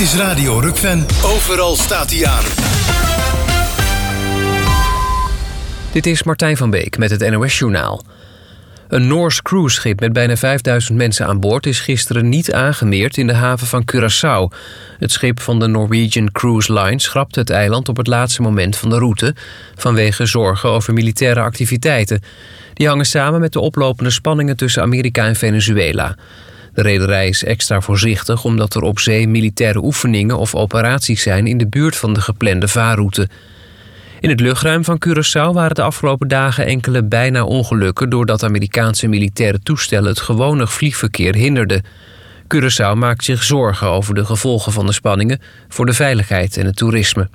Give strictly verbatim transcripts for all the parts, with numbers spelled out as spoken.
is Radio Rukven. Overal staat hij aan. Dit is Martijn van Beek met het N O S-journaal. Een Noors cruiseschip met bijna vijfduizend mensen aan boord is gisteren niet aangemeerd in de haven van Curaçao. Het schip van de Norwegian Cruise Line schrapte het eiland op het laatste moment van de route vanwege zorgen over militaire activiteiten. Die hangen samen met de oplopende spanningen tussen Amerika en Venezuela. De rederij is extra voorzichtig omdat er op zee militaire oefeningen of operaties zijn in de buurt van de geplande vaarroute. In het luchtruim van Curaçao waren de afgelopen dagen enkele bijna ongelukken doordat Amerikaanse militaire toestellen het gewone vliegverkeer hinderden. Curaçao maakt zich zorgen over de gevolgen van de spanningen voor de veiligheid en het toerisme.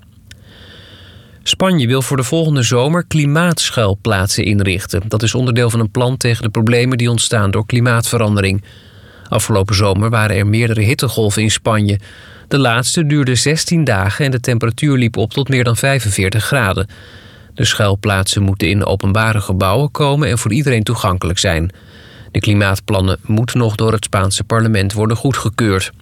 Spanje wil voor de volgende zomer klimaatschuilplaatsen inrichten. Dat is onderdeel van een plan tegen de problemen die ontstaan door klimaatverandering. Afgelopen zomer waren er meerdere hittegolven in Spanje. De laatste duurde zestien dagen en de temperatuur liep op tot meer dan vijfenveertig graden. De schuilplaatsen moeten in openbare gebouwen komen en voor iedereen toegankelijk zijn. De klimaatplannen moeten nog door het Spaanse parlement worden goedgekeurd.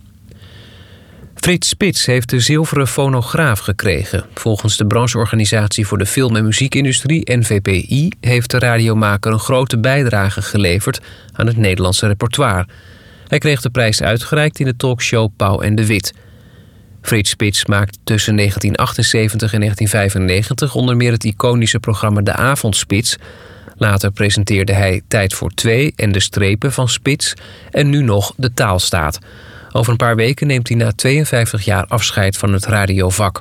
Frits Spits heeft de zilveren fonograaf gekregen. Volgens de brancheorganisatie voor de film- en muziekindustrie, N V P I... heeft de radiomaker een grote bijdrage geleverd aan het Nederlandse repertoire. Hij kreeg de prijs uitgereikt in de talkshow Pauw en de Wit. Frits Spits maakte tussen negentien achtenzeventig en negentien vijfennegentig onder meer het iconische programma De Avondspits. Later presenteerde hij Tijd voor Twee en De Strepen van Spits en nu nog De Taalstaat. Over een paar weken neemt hij na tweeënvijftig jaar afscheid van het radiovak.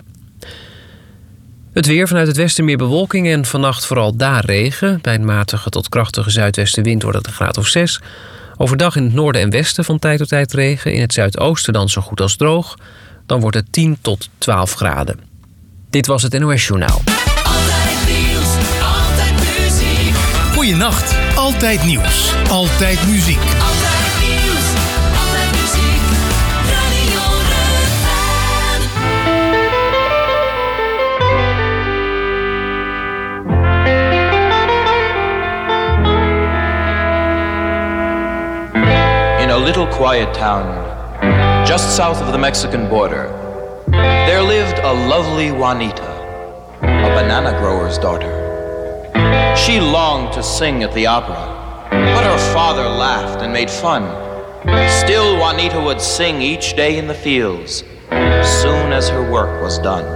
Het weer: vanuit het westen meer bewolking en vannacht vooral daar regen. Bij een matige tot krachtige zuidwestenwind wordt het een graad of zes. Overdag in het noorden en westen van tijd tot tijd regen. In het zuidoosten dan zo goed als droog. Dan wordt het tien tot twaalf graden. Dit was het N O S-journaal. Altijd nieuws, altijd muziek. Goeienacht, altijd nieuws, altijd muziek. Altijd nieuws, altijd muziek. Radio Rukven. In a little quiet town just south of the Mexican border, there lived a lovely Juanita, a banana grower's daughter. She longed to sing at the opera, but her father laughed and made fun. Still, Juanita would sing each day in the fields, soon as her work was done.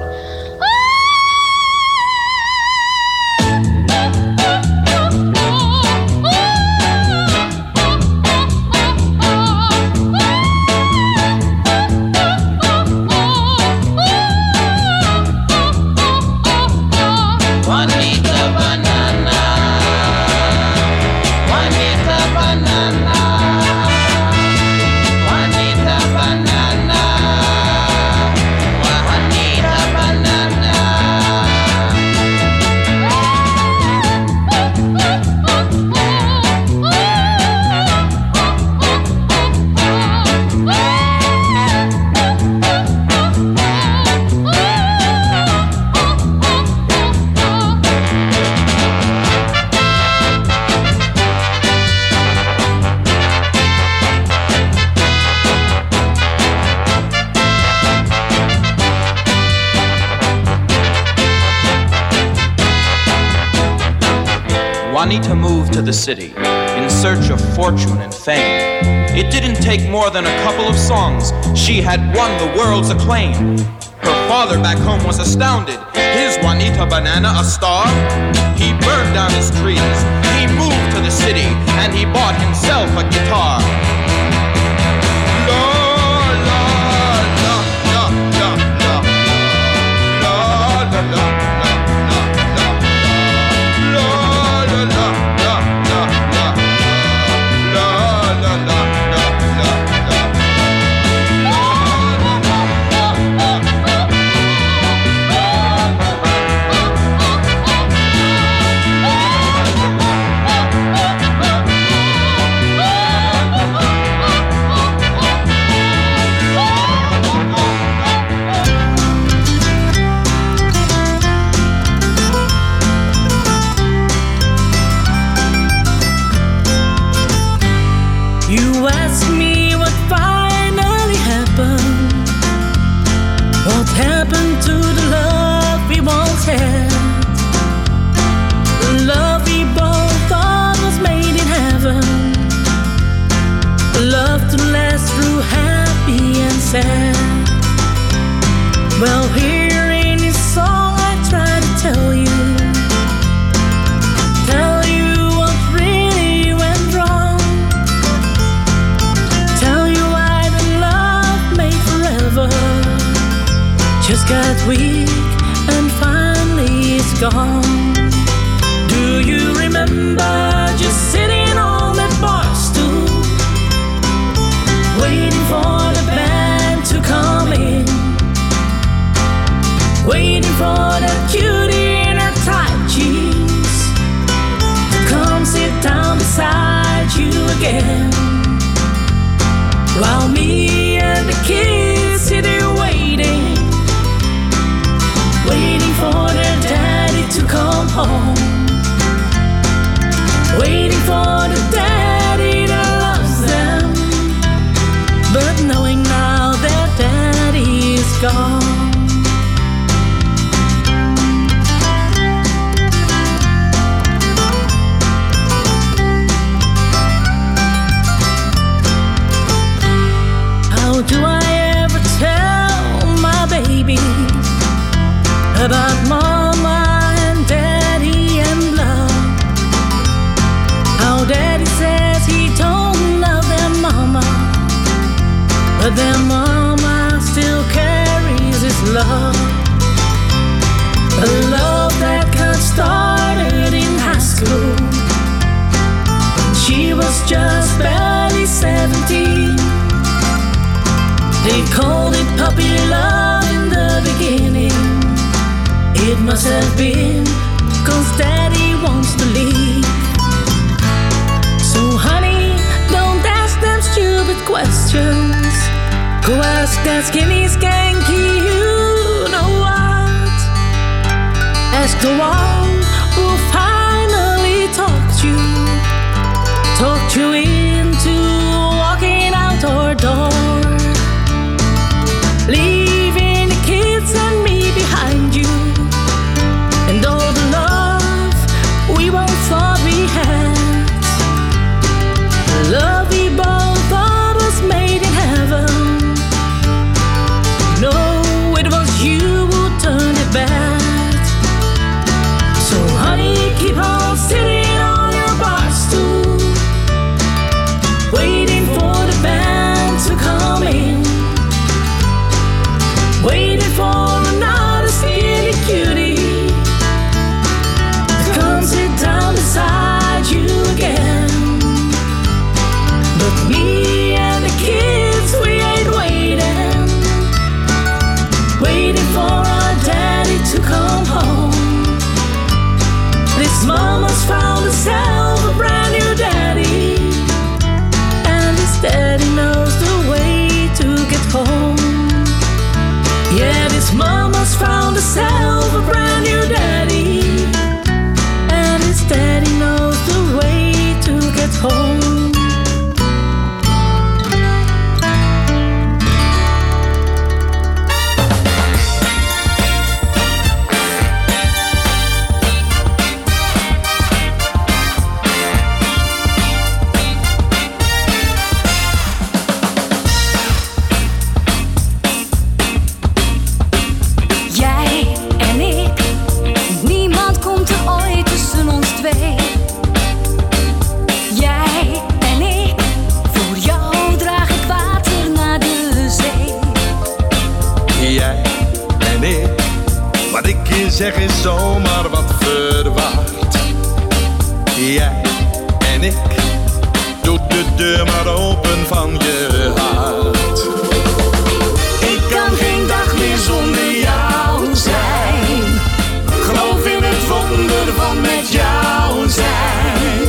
Juanita moved to the city in search of fortune and fame. It didn't take more than a couple of songs. She had won the world's acclaim. Her father back home was astounded. Is Juanita Banana a star? He burned down his trees. He moved to the city and he bought himself a guitar. sad. Well, here in this song I try to tell you, tell you what really went wrong, tell you why the love made forever just got weak and finally it's gone. Do you remember just sitting on that bar stool, waiting for the band to come in, waiting for that cutie in her tight jeans to come sit down beside you again, while me and the kids sit here waiting, waiting for their daddy to come home, waiting for the daddy that loves them, but knowing now that daddy is gone. How do I ever tell my baby about mama and daddy and love? How daddy says he don't love their mama, but their mama still carries his love. A love that got started in high school. She was just barely seventeen. They called it puppy love in the beginning. It must have been 'cause daddy wants to leave. So honey, don't ask them stupid questions. Go ask that skinny skanky, you know what? Ask the one who finally talked you, talked you into walking out our door, leaving the kids and me behind you, and all the love we both thought we had, the love we both thought was made in heaven. No, it was you who turned it bad. So honey, keep on sitting on your bar stool, waiting for the band to come in, waiting for another skinny cutie to come sit down beside you again. But me and the kids, we ain't waiting, waiting for our daddy to come home. This mama's found herself a brand new daddy, and this daddy knows the way to get home. Yeah, this mama's found herself a brand new daddy, and his daddy knows the way to get home. Jij en ik, niemand komt er ooit tussen ons twee. Jij en ik, voor jou draag ik water naar de zee. Jij en ik, wat ik je zeg is zomaar wat verwaard. Jij en ik, doe de deur maar open van je hart. Ik kan geen dag meer zonder jou zijn. Geloof in het wonder van met jou zijn.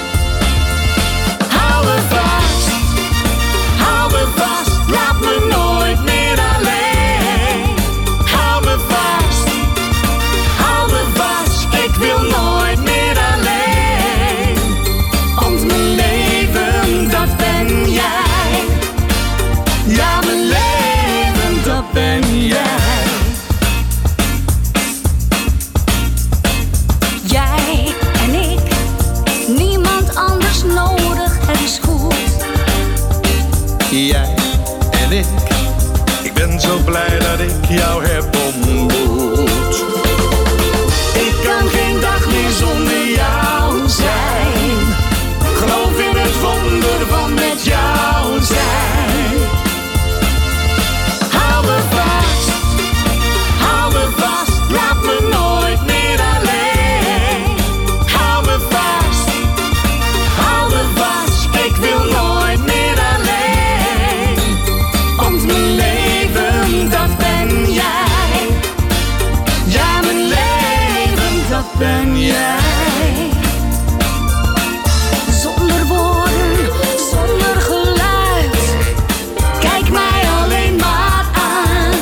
Hou me vast, hou me vast, laat me nooit meer alleen. Hou me vast, hou me vast, ik wil nooit meer alleen. Want mijn leven, dat ben jij. Ja, mijn leven, dat ben jij. Jij en ik, niemand anders nodig, het is goed. Jij en ik, ben zo blij dat ik jou heb ontmoet. Ik kan geen dag meer zonder jou zijn. Geloof in het wonder van met jou zijn. Hou me vast, hou me vast, laat me nooit meer alleen. Hou me vast, hou me vast, ik wil nooit meer alleen. Want mijn leven, dat ben jij. Ja, mijn leven, dat ben jij. Zonder woorden, zonder geluid, kijk mij alleen maar aan.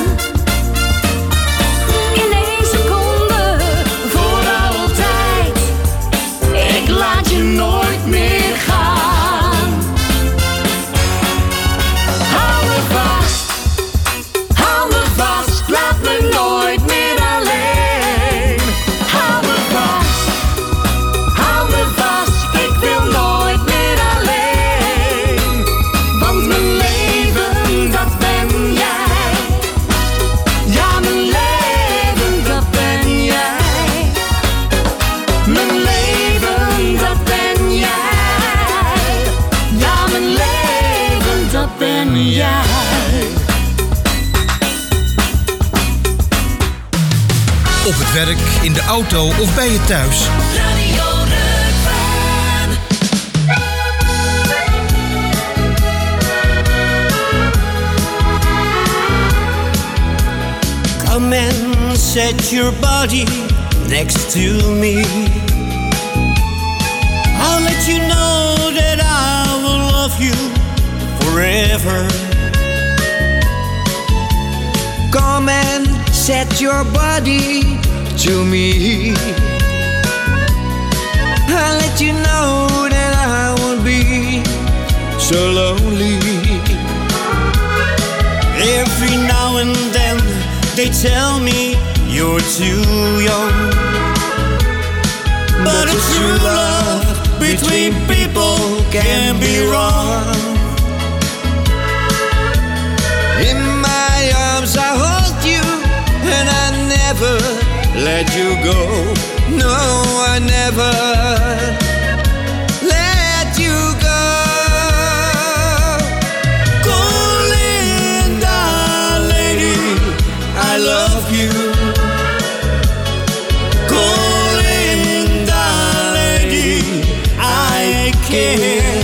In één seconde, Voor altijd, ik laat je nooit meer gaan. hou me vast, hou me vast, laat me nooit meer alleen. Hou me vast, hou me vast, ik wil nooit meer alleen. Want mijn leven, dat ben jij. Ja, mijn leven, dat ben jij. Mijn leven, dat ben jij. Ja, mijn leven, dat ben jij. Op het werk, in de auto of bij je thuis. Radio Rukven. Come and set your body next to me. I'll let you know that I will love you forever. Come and set your body to me. I'll let you know that I won't be so lonely. Every now and then they tell me you're too young. But a true love between people can be wrong. In my arms I hold you and I never let you go. No, I never let you go. Go, Linda, lady, I love you. Go, Linda, lady, I care.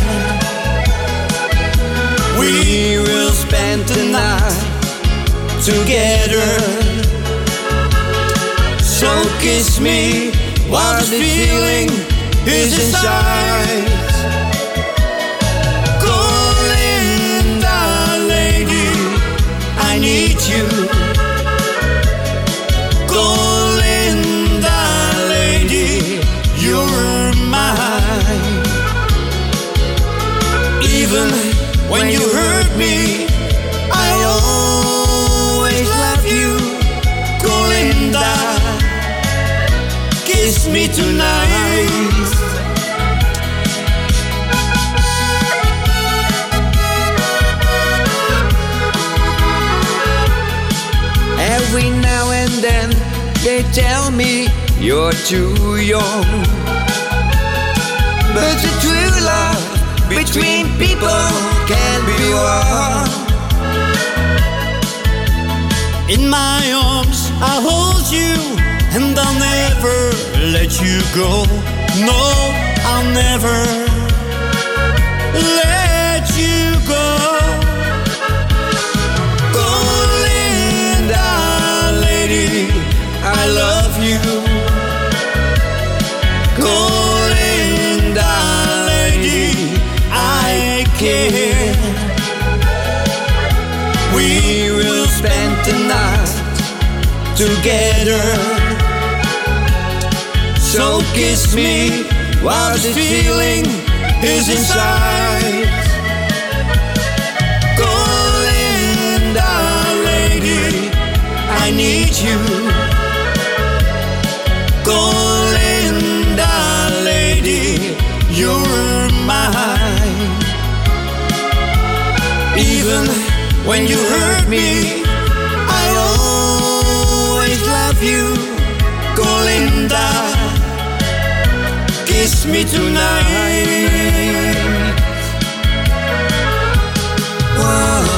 We will spend the night together. So kiss me while the feeling is inside. Go, Linda, lady, I need you. Go, Linda, lady, you're mine. Even when you hurt me, I always love you. Go, Linda, kiss me tonight. Every now and then they tell me you're too young. But the true love between people can be wrong. In my arms I'll hold you and I'll never let you go. No, I'll never let you go. Go, Linda, lady, I love you. Go, Linda, lady, I care. We will spend the night together. So kiss me while the feeling is inside. Go, Linda, lady, I need you. Go, Linda, lady, you're mine. Even when you hurt me, always love you, Colinda. Kiss me tonight. Whoa.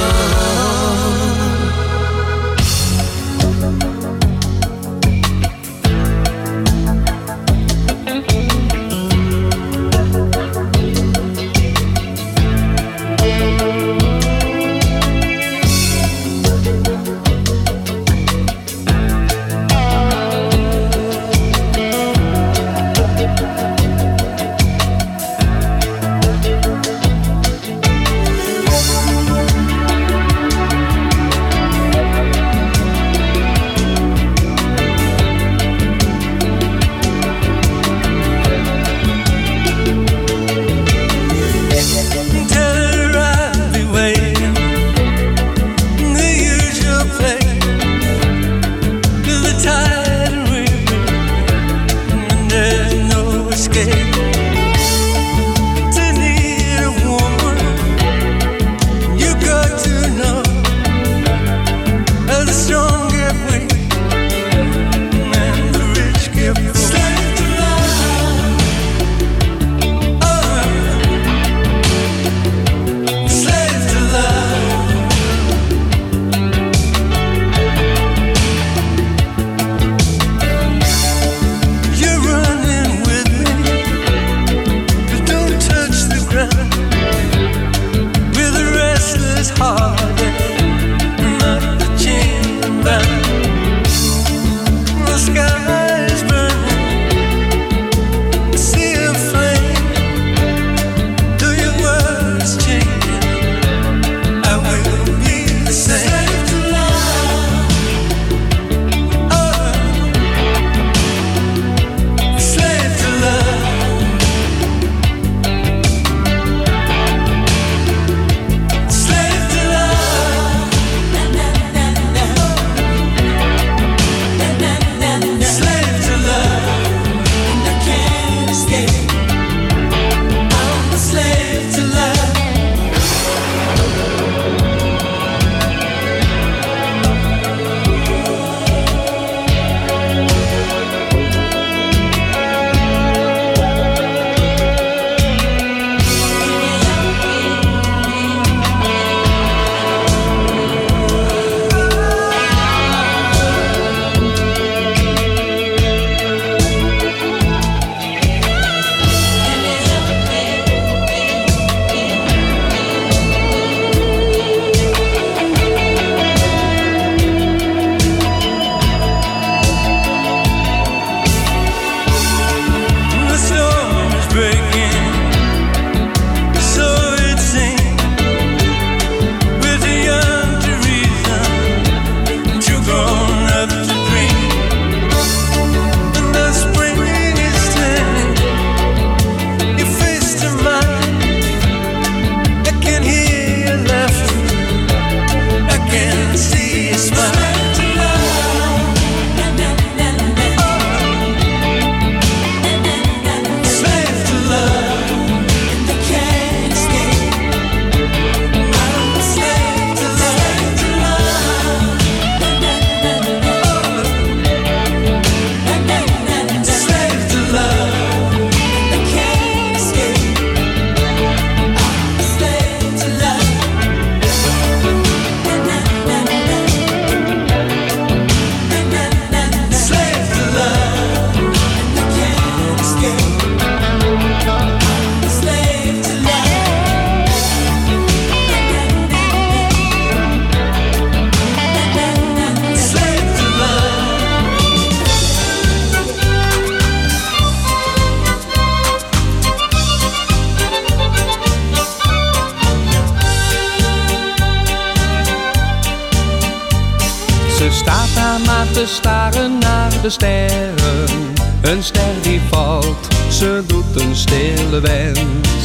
te staren naar de sterren. Een ster die valt, ze doet een stille wens.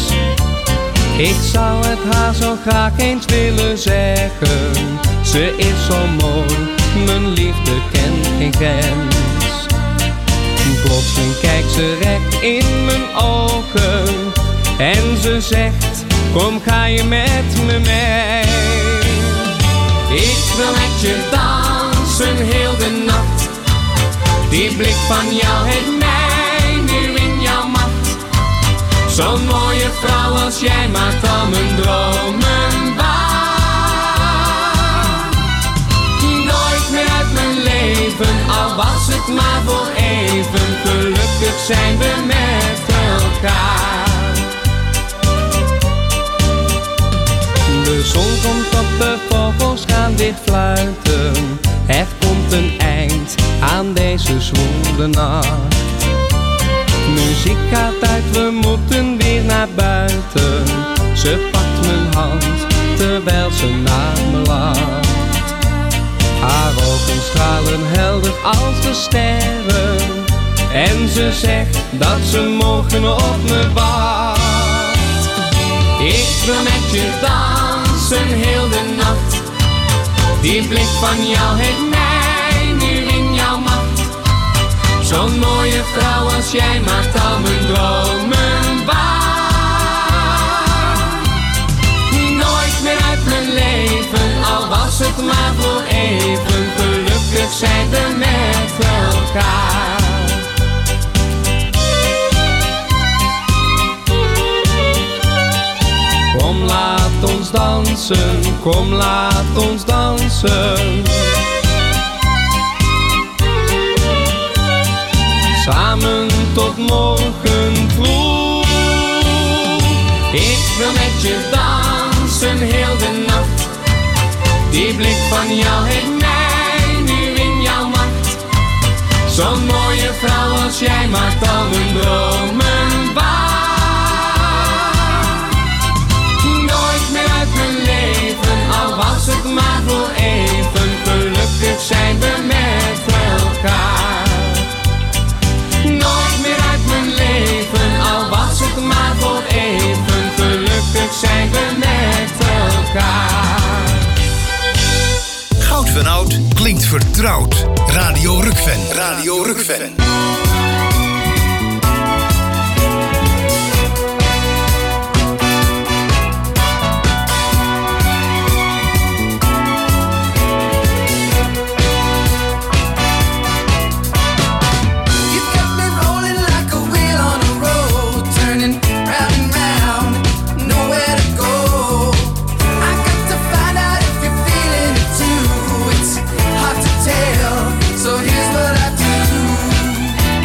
Ik zou het haar zo graag eens willen zeggen. Ze is zo mooi, mijn liefde kent geen grens. Plotseling kijkt ze recht in mijn ogen en ze zegt, kom ga je met me mee. Ik wil met je dansen Die blik van jou heeft mij nu in jouw macht. Zo'n mooie vrouw als jij maakt al mijn dromen waar. Nooit meer uit mijn leven, al was het maar voor even. Gelukkig zijn we met elkaar. De zon komt op, de vogels gaan weer fluiten. Er komt een eind aan deze zwoele nacht. Muziek gaat uit, we moeten weer naar buiten. Ze pakt mijn hand terwijl ze naar me lacht. Haar ogen stralen helder als de sterren. En ze zegt dat ze morgen op me wacht. Ik wil met je dansen heel de nacht. Die blik van jou heeft mij nu in jouw macht. Zo'n mooie vrouw als jij maakt al mijn dromen waar. Nooit meer uit mijn leven, al was het maar voor even. Gelukkig zijn we met elkaar. Kom laat ons dansen, kom laat ons dansen. Samen tot morgen vroeg. Ik wil met je dansen heel de nacht. Die blik van jou heeft mij nu in jouw macht. Zo'n mooie vrouw als jij maakt al mijn dromen waar. Al was het maar voor even, gelukkig zijn we met elkaar. Nooit meer uit mijn leven, al was het maar voor even, gelukkig zijn we met elkaar. Goud van Oud klinkt vertrouwd. Radio Rukven. Radio Rukven. So here's what I do.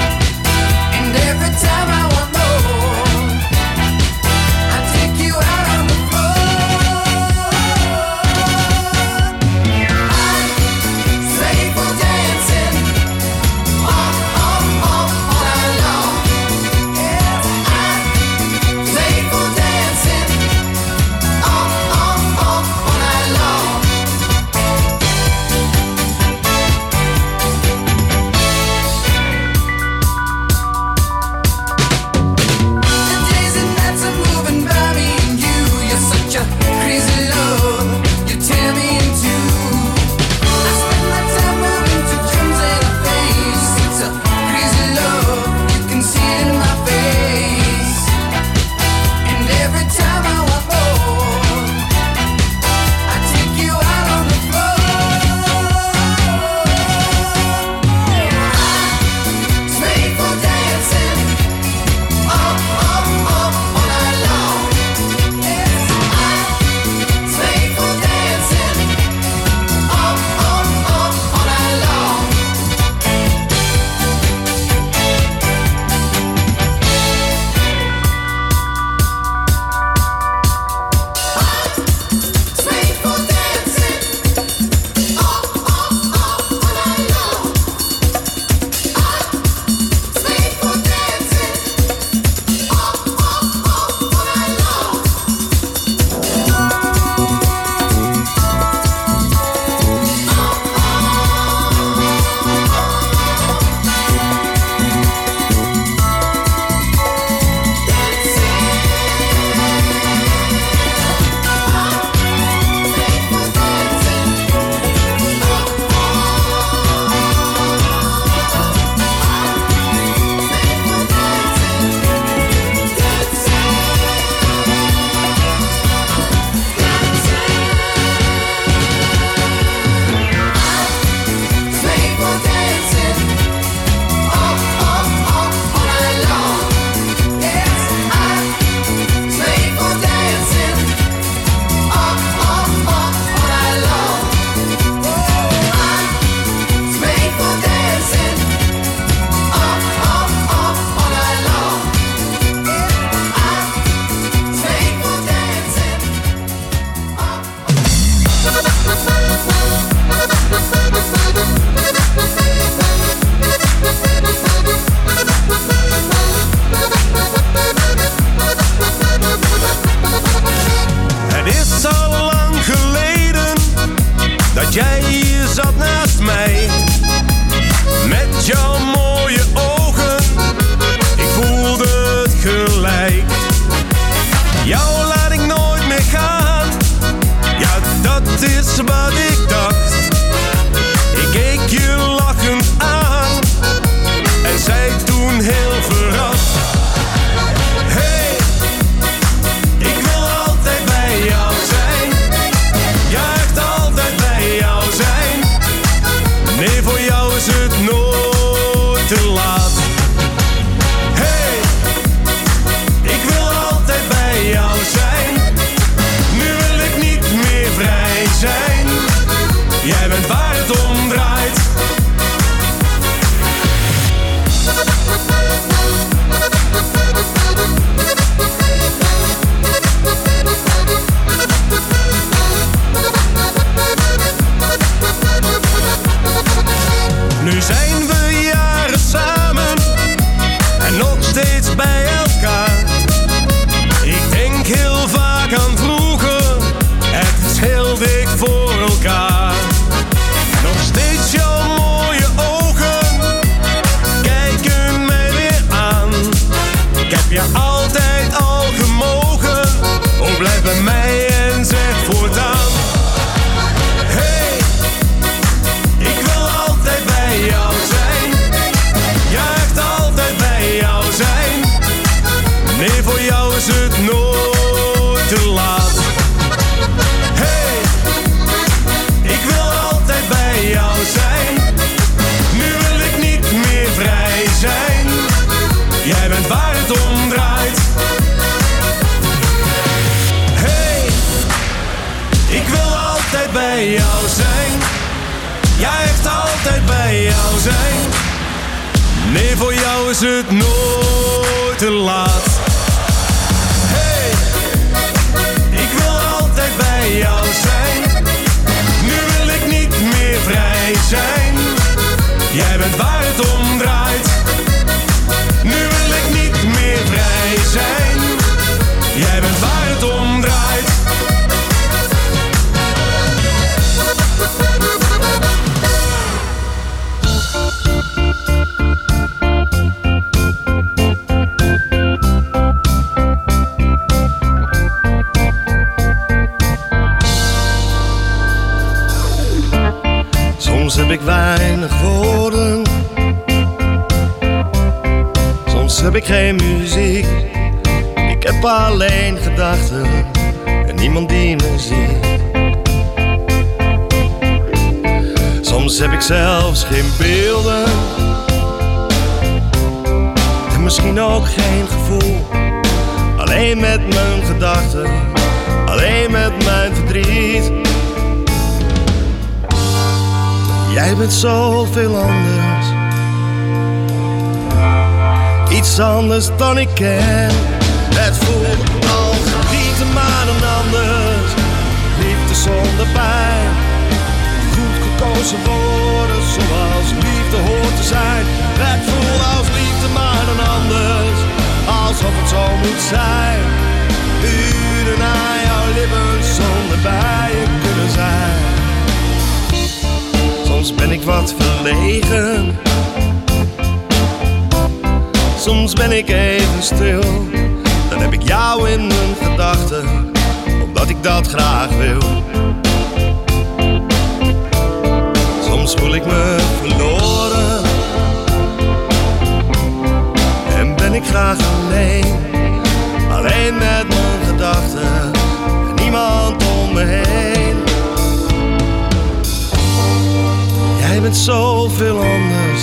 wat ik dacht. Ik keek je lachend aan en zei toen heel verrast: hey, ik wil altijd bij jou zijn. Ja, echt altijd bij jou zijn. Nee, voor jou is het nooit te laat. Hey, ik wil altijd bij jou zijn. Nu wil ik niet meer vrij zijn. Jij bent waar het om draait. Nu zijn we jaren samen en nog steeds bij elkaar. Ik denk heel vaak aan vroeger, het is heel dik voor elkaar. Nog steeds jouw mooie ogen kijken mij weer aan. Ik heb je altijd al gemogen, oh blijf bij mij en zeg voortaan: hey, ik wil altijd bij jou zijn. Ja, echt altijd bij jou zijn. Nee, voor jou is het nooit te laat. Hey, ik wil altijd bij jou zijn. Nu wil ik niet meer vrij zijn. Jij bent waar het om draait. Hey, ik wil altijd bij jou zijn. Ja, echt altijd bij jou zijn. Nee, voor jou is het nooit te laat. Hey, ik wil altijd bij jou zijn. Nu wil ik niet meer vrij zijn. Jij bent waar het om draait. Nu wil ik niet meer vrij zijn. Jij bent waar het om draait. Soms heb ik weinig woorden, soms heb ik geen muziek. Ik heb alleen gedachten en niemand die me ziet. Soms heb ik zelfs geen beelden en misschien ook geen gevoel. Alleen met mijn gedachten, alleen met mijn verdriet. Jij bent zoveel anders, iets anders dan ik ken. Het voelt als liefde maar een anders, liefde zonder pijn. Goed gekozen woorden zoals liefde hoort te zijn. Het voelt als liefde maar een anders, alsof het zo moet zijn. Uren aan jouw lippen zonder bij je kunnen zijn. Soms ben ik wat verlegen, soms ben ik even stil. Dan heb ik jou in mijn gedachten, omdat ik dat graag wil. Soms voel ik me verloren en ben ik graag alleen. Alleen met mijn gedachten en niemand om me heen. Jij bent zoveel anders,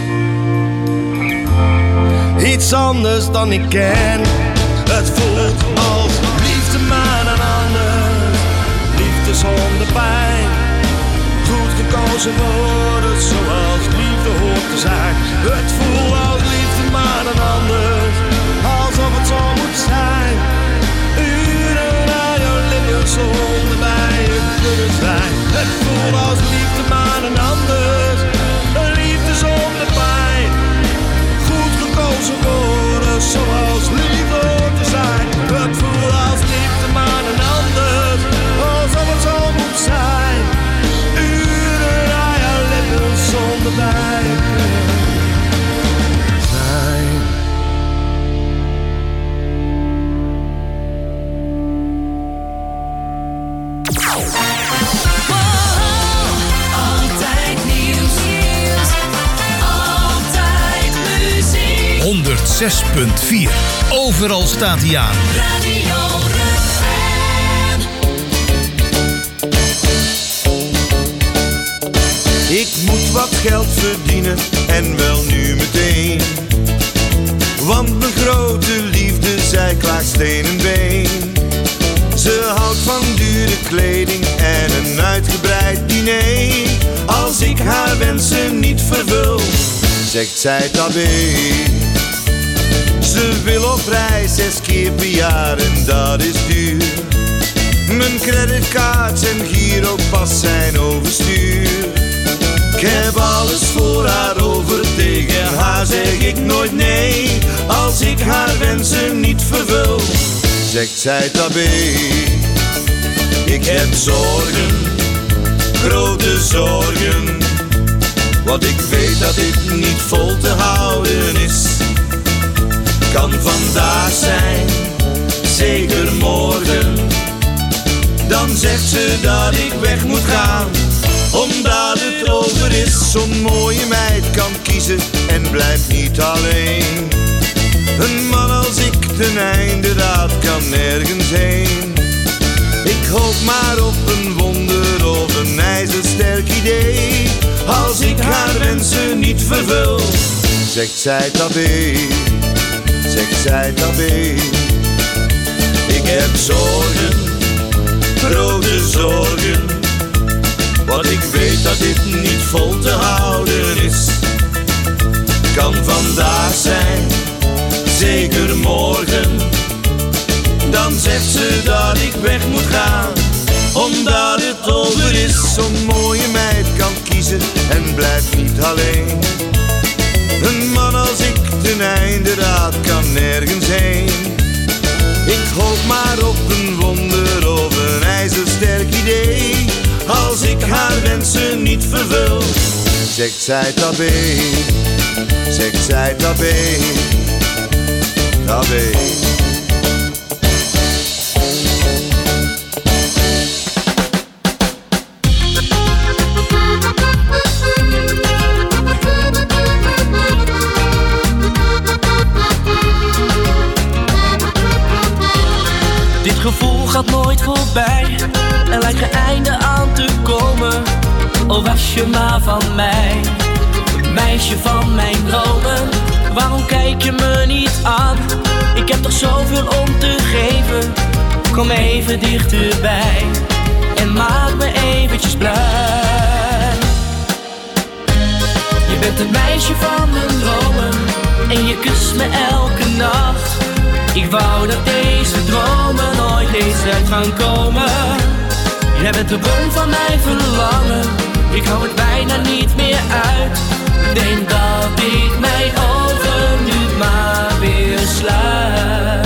iets anders dan ik ken. Het voelt als liefde maar een ander, liefde zonder pijn. Goed gekozen woorden zoals liefde hoort te zijn. Het voelt als liefde maar een ander, alsof het zo moet zijn. Uren aan jouw lippen zonder bij je kunnen zijn. Het voelt als liefde maar een ander, een liefde zonder pijn. Goed gekozen woorden zoals liefde hoort te zijn. Het voelt als liefde maar een ander, alsof het zo moet zijn. Uren aan jouw lippen zonder bij je kunnen zijn. Whoa. zes punt vier. Overal staat hij aan. Radio Ik moet wat geld verdienen en wel nu meteen. Want mijn grote liefde, zij klaagt steen en been. Ze houdt van dure kleding en een uitgebreid diner. Als ik haar wensen niet vervul, zegt zij tabé. Ze wil op reis zes keer per jaar en dat is duur. Mijn creditcards en giropas zijn overstuur. Ik heb alles voor haar over, tegen haar zeg ik nooit nee. Als ik haar wensen niet vervul, zegt zij tabé. Ik heb zorgen, grote zorgen. Want ik weet dat dit niet vol te houden is. Kan vandaag zijn, zeker morgen. Dan zegt ze dat ik weg moet gaan, omdat het over is. Zo'n mooie meid kan kiezen en blijft niet alleen. Een man als ik ten einde raad kan nergens heen. Ik hoop maar op een wonder of een ijzersterk idee. Als ik haar wensen niet vervul, zegt zij tabé, zegt zij tabé. Ik heb zorgen, grote zorgen. Want ik weet dat dit niet vol te houden is. Kan vandaag zijn, zeker morgen. Dan zegt ze dat ik weg moet gaan, omdat het over is. Zo'n mooie meid kan kiezen en blijft niet alleen. Een man als ik ten einde raad kan nergens heen. Ik hoop maar op een wonder of een ijzersterk idee. Als ik haar wensen niet vervul, zegt zij tabé, zegt zij tabé, tabé. Dit gevoel gaat nooit voorbij, er lijkt geen einde aan te komen. Oh, was je maar van mij, een meisje van mijn dromen. Waarom kijk je me niet aan? Ik heb toch zoveel om te geven. Kom even dichterbij en maak me eventjes blij. Je bent het meisje van mijn dromen en je kust me elke nacht. Ik wou dat deze dromen nooit eens uit gaan komen. Jij bent de bron van mijn verlangen, ik hou het bijna niet meer uit. Denk dat ik mijn ogen nu maar weer sluit.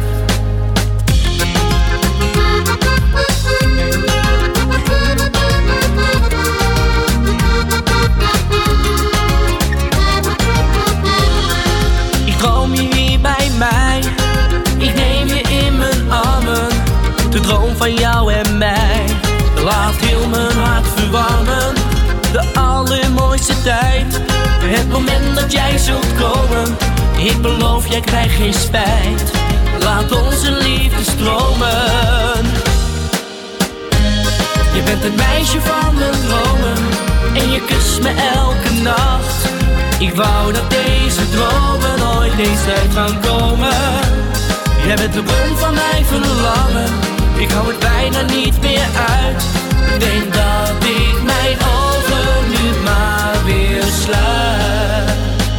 Ik droom je hier bij mij, ik neem je in mijn armen. De droom van jou en mij laat heel mijn hart verwarmen. De allermooiste tijd, het moment dat jij zult komen. Ik beloof, jij krijgt geen spijt. Laat onze liefde stromen. Je bent het meisje van mijn dromen en je kust me elke nacht. Ik wou dat deze dromen nooit eens uit gaan komen. Jij bent de bron van mijn verlangen, ik hou het bijna niet meer uit. Denk dat ik mijn ogen nu maar weer sluit.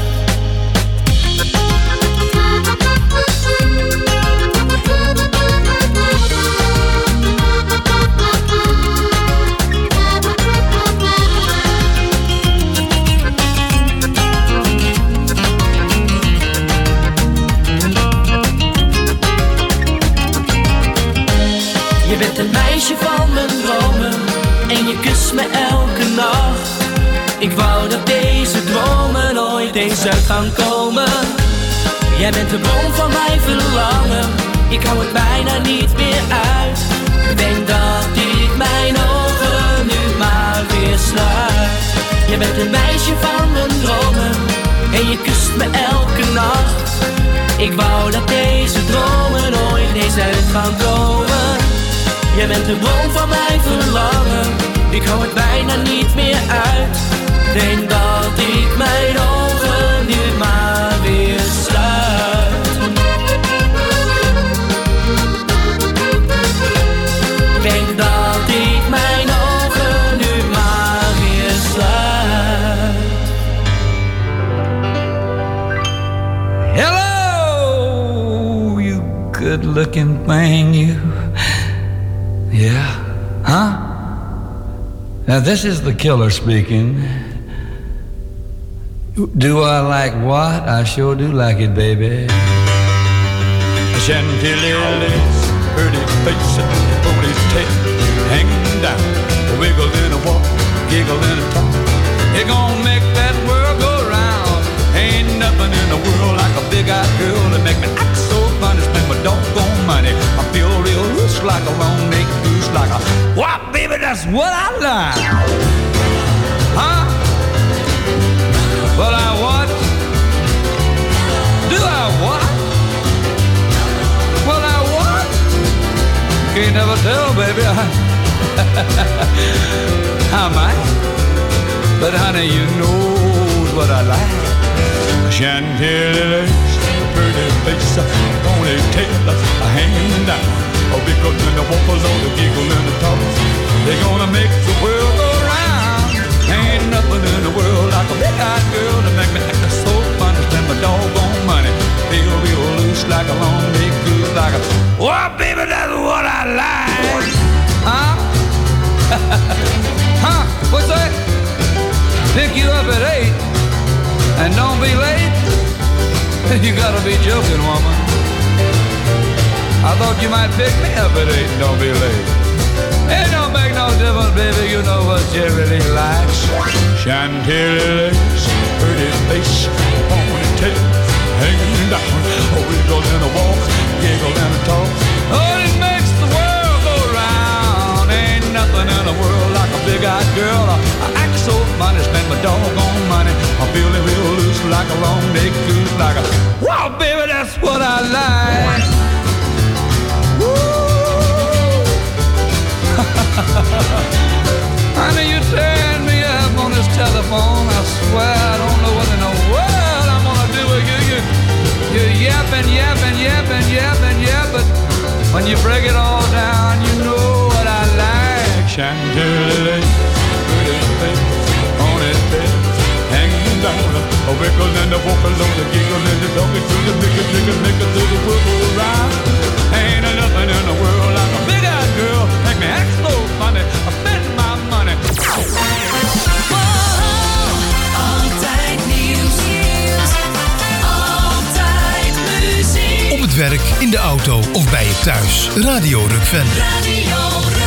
Je bent een meisje van mijn dromen en je kust me elke nacht. Ik wou dat deze dromen nooit eens uit gaan komen. Jij bent de bron van mijn verlangen, ik hou het bijna niet meer uit. Denk dat ik mijn ogen nu maar weer sluit. Jij bent een meisje van mijn dromen en je kust me elke nacht. Ik wou dat deze dromen nooit eens uit gaan komen. Jij bent de bron van mijn verlangen. Ik hou het bijna niet meer uit. Denk dat ik mijn ogen nu maar weer sluit. Denk dat ik mijn ogen nu maar weer sluit. Hello, you good-looking thing, you. Yeah, huh? Now this is the killer speaking. Do I like what? I sure do like it, baby. Chantilly's pretty face, pony's tail hanging down, wiggle in a walk, giggle in a talk. It gon' make that world go round. Ain't nothing in the world like a big-eyed girl that make me act so funny, spend my doggone money. I feel real loose like a long-necked goose, like a what, baby? That's what I like. Huh? Well, I what? Do I what? Well, I what? Can't never tell, baby. I might, but honey, you know what I like. Chantilly's pretty face, ponytail hanging down, a wiggle in the waffles on the giggle in the toss. They're gonna make the world go round. Ain't nothing in the world like a big-eyed girl to make me act so funny, spend my doggone money, feel real loose like a long-necked goose, like a oh, baby, that's what I like. Huh? Huh? What's that? Pick you up at eight and don't be late. You gotta be joking, woman. I thought you might pick me up at eight and don't be late. It don't make no difference, baby, you know what you really likes. Chantilly's pretty face, ponytail hanging down, a wiggle and a walk, giggle and a talk. Oh, it makes the world go round. Ain't nothing in the world like a big-eyed girl. I act so funny, spend my doggone money. I'm feeling real loose like a long-necked goose, like a wow, baby, that's what I like. Woo! Honey, you turn me up on this telephone. I swear I don't know what in the world I'm gonna do with you. You, you're yapping, yapping, yapping, yapping, yapping. When you break it all down, you know what I like. Chantilly, pretty face, on it bed, hanging down, a wiggle and a vocal on the giggle and the doggy through the bigger, bigger, bigger, through the world around. Ain't nothing in the world like a big-eyed girl. Make me act so funny, I spend my money. Altijd nieuws, altijd muziek. Op het werk, in de auto of bij je thuis. Radio Rukven. Radio Rukven.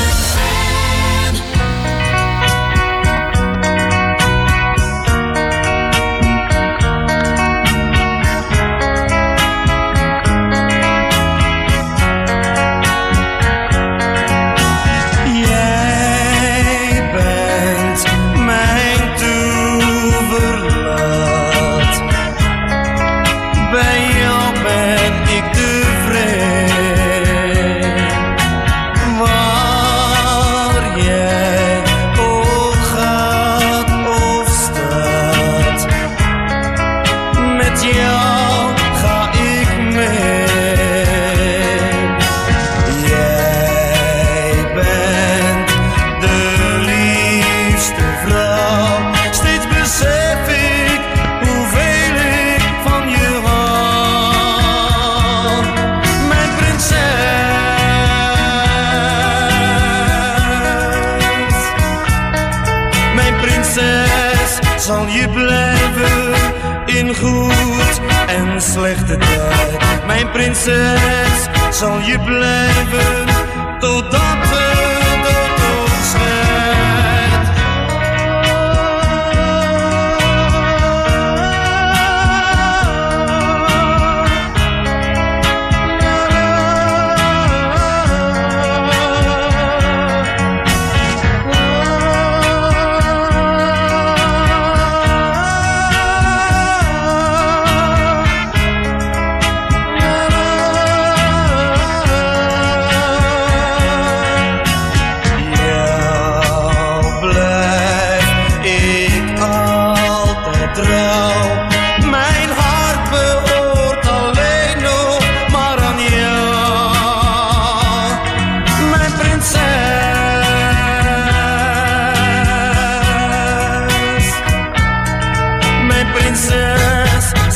Zal je blijven in goed en slechte tijd. Mijn prinses zal je blijven totdat de dood ons scheidt.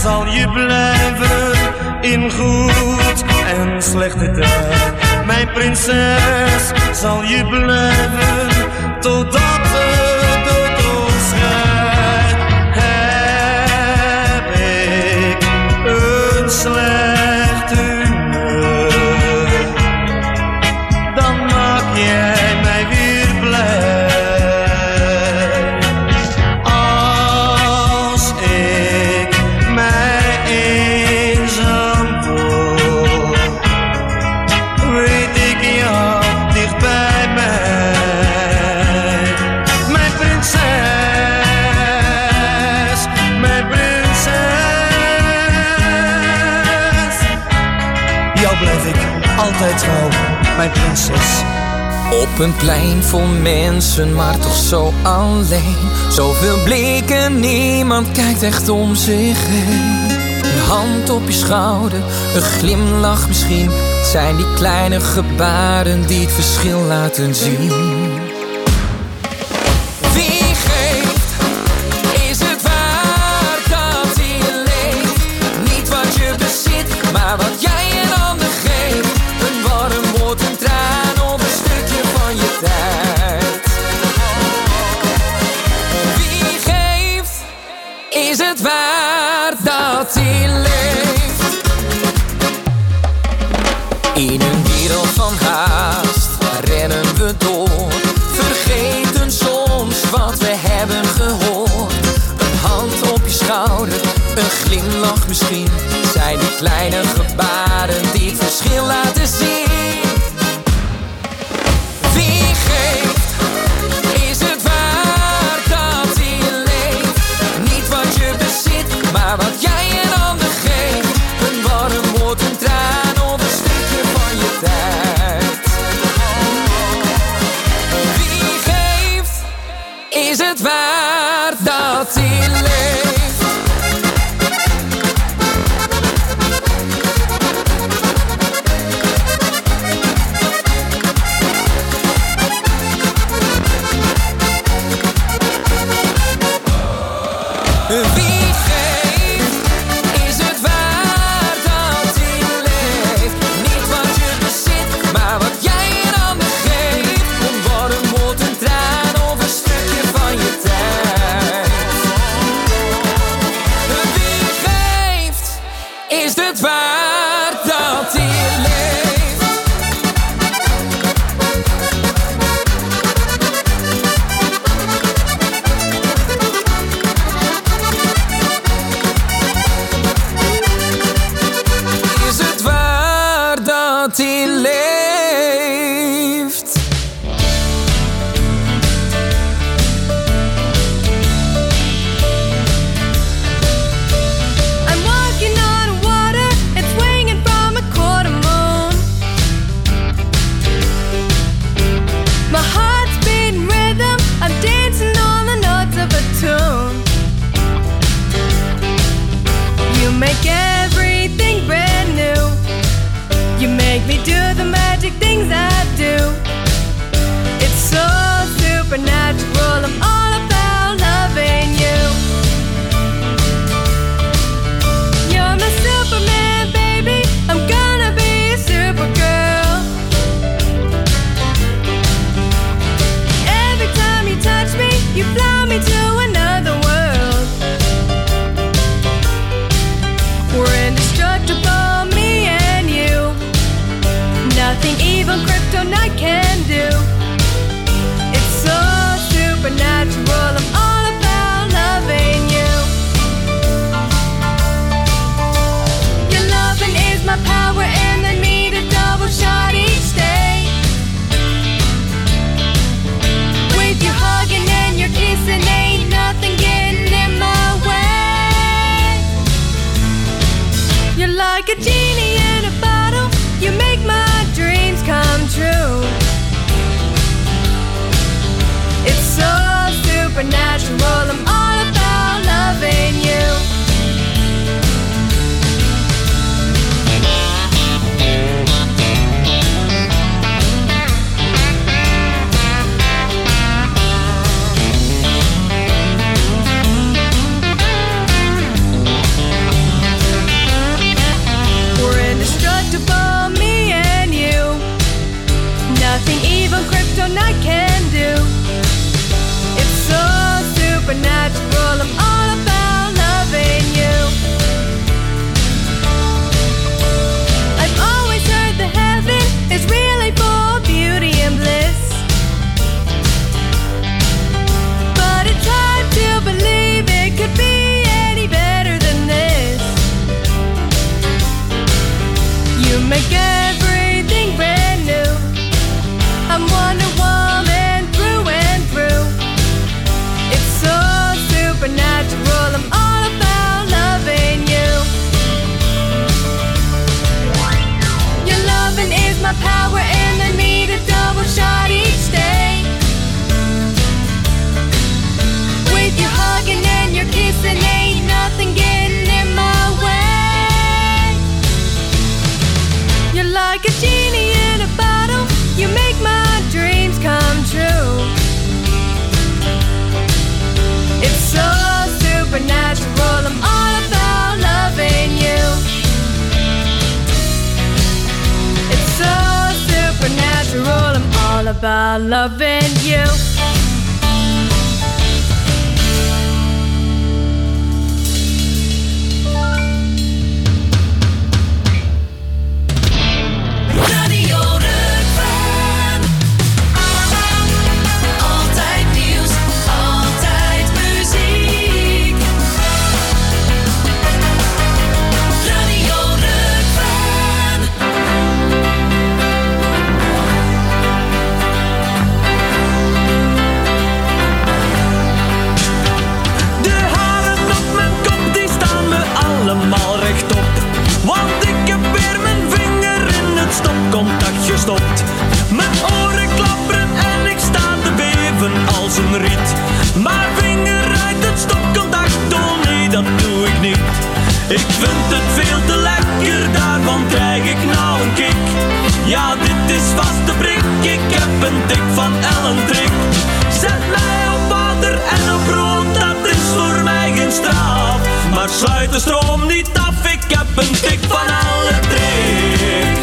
zal je blijven in goed en slechte tijd. Mijn prinses zal je blijven totdat de dood ons scheidt. Heb ik een slecht humeur, dan maak jij mij weer blij. Als ik mij eenzaam voel, weet ik jou dicht bij mij. Mijn prinses, mijn prinses, jou blijf ik altijd trouw, mijn prinses. Op een plein vol mensen, maar toch zo alleen. Zoveel blikken, niemand kijkt echt om zich heen. Een hand op je schouder, een glimlach misschien. Het zijn die kleine gebaren die het verschil laten zien. Wie geeft, is het waar dat hij leeft. Niet wat je bezit, maar wat jij een ander geeft. Een warm woord, een traan of een stukje van je tijd. Wie geeft, is het waar dat hij leeft. In een wereld van haast rennen we door, vergeten soms wat we hebben gehoord. Een hand op je schouder, een glimlach misschien. Zijn die kleine gebaren die het verschil laten zien. Wie geeft, is het waar dat hij leeft. Niet wat je bezit, maar wat jij een ander geeft. Een warm woord, een traan of een stukje van je tijd. Wie geeft, is het waar dat hij leeft. Wie geeft, is het waar dat hij leeft. Niet wat je bezit, maar wat jij een ander geeft. Een warm woord, een traan of een stukje van je tijd. by loving you. Allemaal rechtop, want ik heb weer mijn vinger in het stopcontact gestopt. Mijn oren klapperen en ik sta te beven als een riet. Maar vinger uit het stopcontact, oh nee, dat doe ik niet. Ik vind het veel te lekker, daarvan krijg ik nou een kick. Ja, dit is vast de prik, ik heb een tik van Ellen Trick. Zet mij op water en op brood, dat is voor mij geen straf. Maar sluit de stroom niet af, ik heb een tik van Ellen Trick.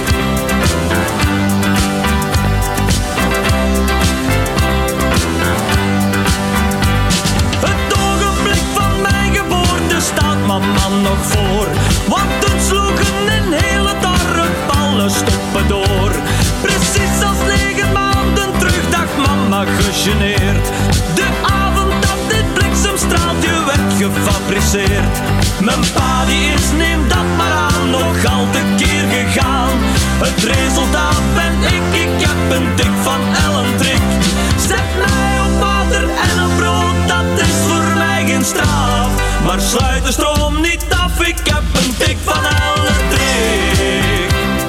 Het ogenblik van mijn geboorte staat mama nog voor. Want toen sloegen in hele dorp alle stoppen door. Precies als negen maanden terug dacht mama gegeneerd. De avond dat dit bliksemstraaltje werd gefabriceerd. Mijn pa die is, neem dat maar aan, nog al te keer gegaan. Het resultaat ben ik, ik heb een tik van Ellen Trick. Zet mij op water en op brood, dat is voor mij geen straf. Maar sluit de stroom niet af, ik heb een tik van Ellen Trick.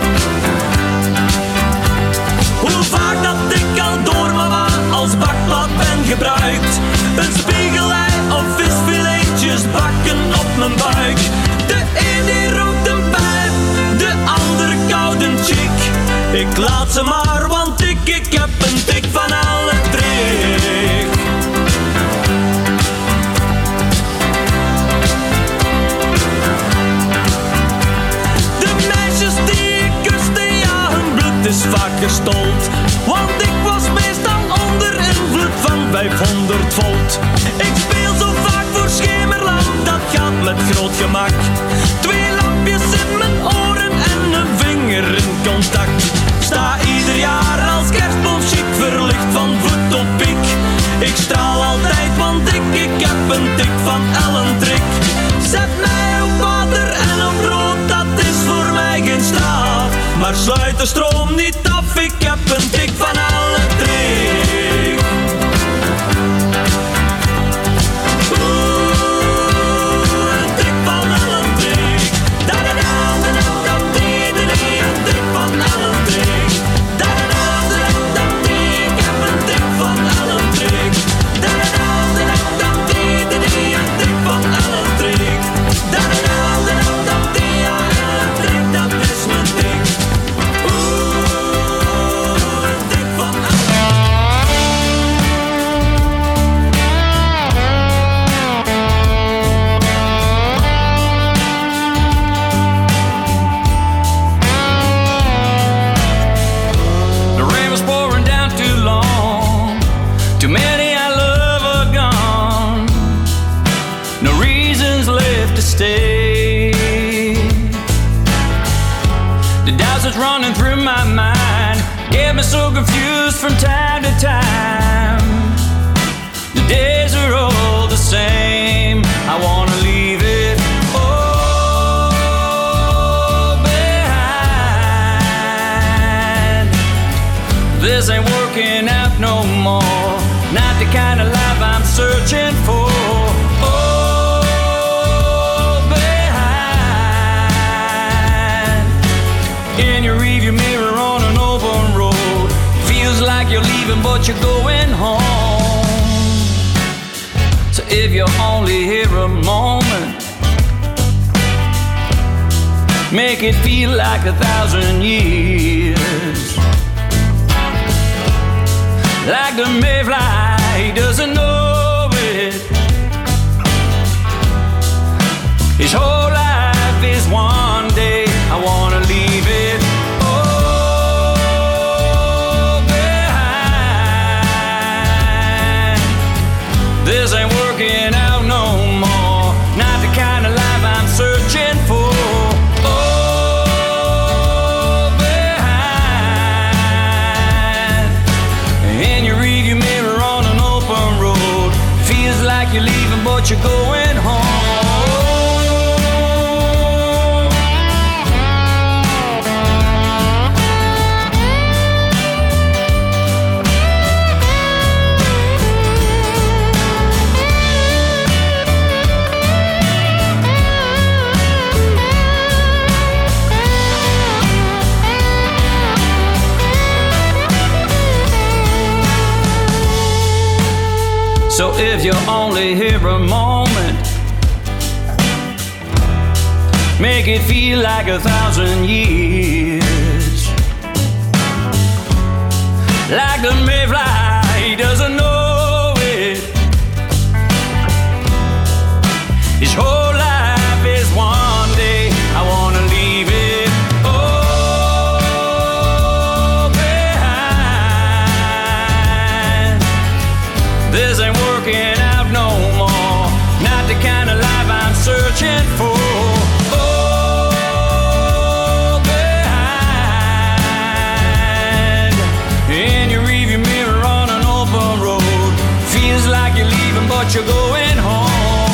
Hoe vaak dat ik al door mama als bakblad ben gebruikt. Een spiegelei of visfiletjes bakken op mijn buik. De een die rookt een pijp, de ander koudt een chick. Ik laat ze maar, want ik, ik heb een tik van Ellen Trick. De meisjes die ik kuste, ja, hun bloed is vaak gestold. Want ik was meestal onder invloed van vijfhonderd volt. Ik speel zo vaak voor schemerlamp, dat gaat met groot gemak. Twee lampjes in mijn oren en een vinger in contact. Sta ieder jaar als kerstboom chic, verlicht van voet tot piek. Ik straal altijd, want ik, ik heb een tik van Ellen Trick. Zet mij op water en op brood, dat is voor mij geen straf. Maar sluit de stroom niet af, ik heb een tik van Ellen Trick. Running through my mind, get me so confused from time to time. The days are all the same, I wanna leave it all behind. This ain't working out no more, not the kind of life I'm searching for. You're leaving but you're going home. So if you're only here a moment, make it feel like a thousand years. Like the mayfly, he doesn't know it. His whole life is one day. I wanna leave it all behind. you're leaving, but you're going home. So if you're only here a moment, make it feel like a thousand years. Like the mayfly, he doesn't know it. His whole life is one day. I wanna leave it all behind. This ain't working out no more. Not the kind of life I'm searching for. Oh, behind. In your rearview mirror on an open road. Feels like you're leaving, but you're going home.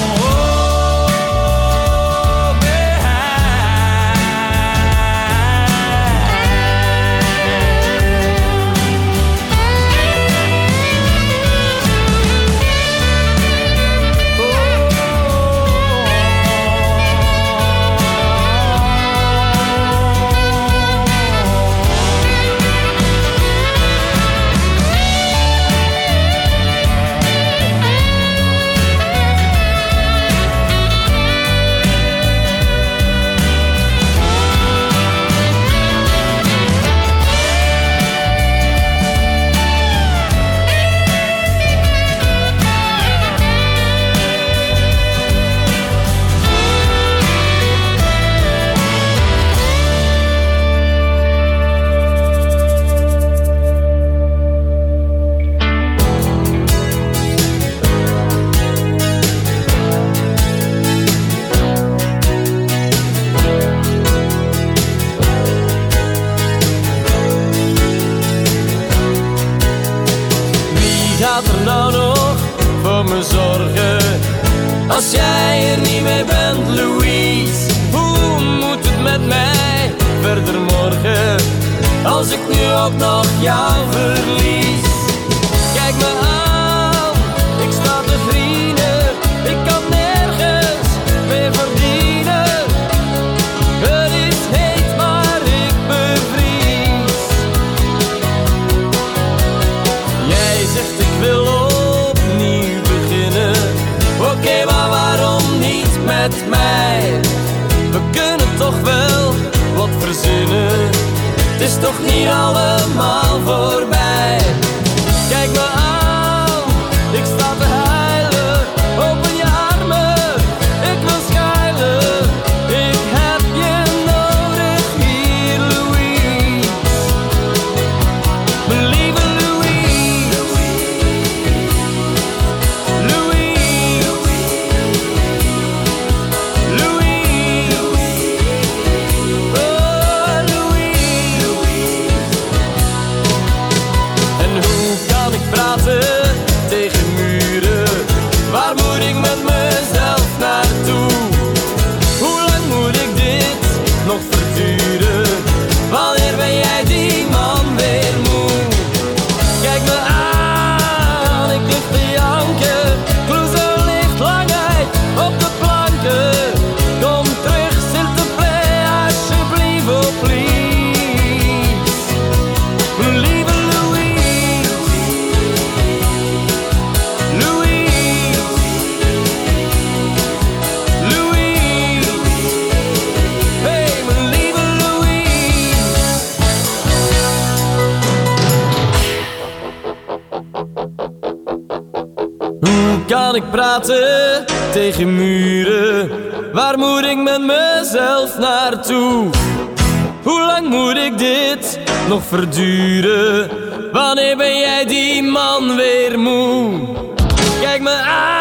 Als jij er niet meer bent, Louise, hoe moet het met mij verder morgen? Als ik nu ook nog jou verlies. Kijk me aan, ik sta te vrienden, ik kan nergens meer verdienen. Het is heet, maar ik bevries. Jij zegt ik wil opnieuw beginnen. Oké, okay, maar waarom niet met mij? We kunnen toch wel wat verzinnen. Het is toch niet allemaal voorbij. Kijk me aan, ik sta te huilen. Open je armen, ik wil schuilen. Ik heb je nodig hier, Louise. Mijn lieve Louise. Louise. Louise. Oh, Louise. En hoe kan ik praten tegen muren? Waar moet ik met mezelf naartoe? Hoe lang moet ik dit nog verduren? Wanneer ben jij die man weer moe? Kijk me aan, ik lig te janken. Clouseau ligt lang uit op de planken. Kom terug, s'il te plaît, alsjeblieft, oh please. Mijn lieve Louise. Louise. Louise. Hey, mijn lieve Louise. Hoe kan ik praten tegen muren? Waar moet ik met mezelf naartoe? Hoe lang moet ik dit nog verduren? Wanneer ben jij die man weer moe? Kijk me aan.